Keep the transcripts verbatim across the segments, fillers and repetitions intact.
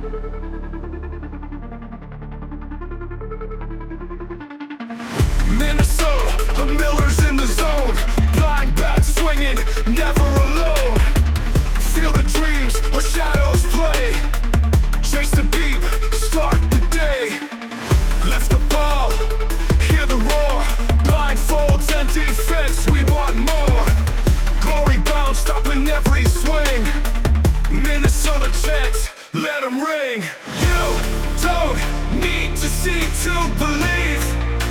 Minnesota, the Millers in the zone. Blind bat swinging, never alone. Feel the dreams where shadows play. Chase the beat, start the day. Lift the ball, hear the roar. Blindfolds and defense, we want more. Glory bound, stopping every swing. Minnesota chants, let them ring. You don't need to see to believe.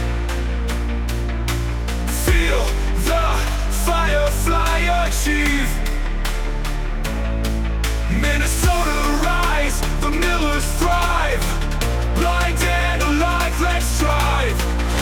Feel the firefly achieve. Minnesota rise, the Millers thrive. Blind and alive, let's strive.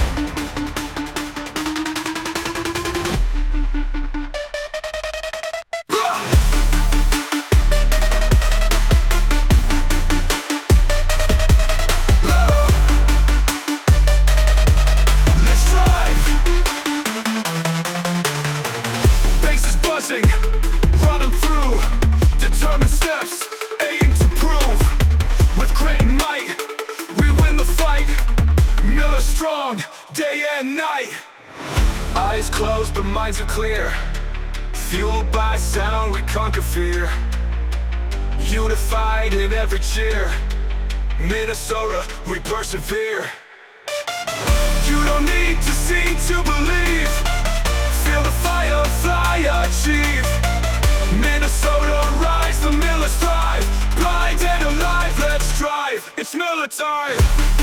Running through, determined steps, aim to prove. With great might, we win the fight. Miller strong, day and night. Eyes closed, but minds are clear. Fueled by sound, we conquer fear. Unified in every cheer. Minnesota, we persevere. You don't need to see to believe. Feel the firefly achieve. Minnesota rise, the Millers thrive. Blind and alive, let's drive. It's Miller time.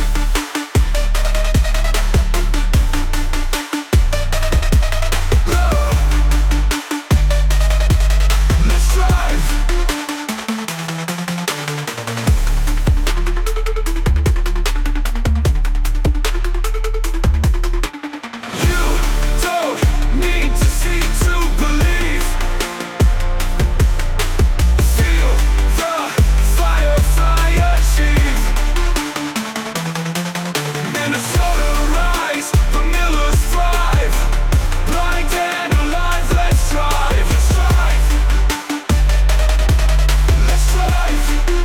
Let's drive. You don't need to see to believe. Feel the firefly achieve. Minnesota rise, the Millers thrive. Blind and alive, let's drive. Let's drive. Let's drive.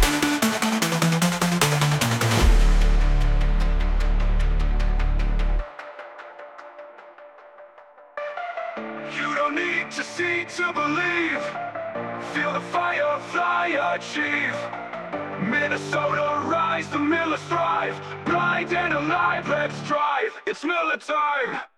You don't need to see to believe. Feel the firefly achieve. Minnesota rise, the Millers thrive. Blind and alive, let's drive. It's Miller time.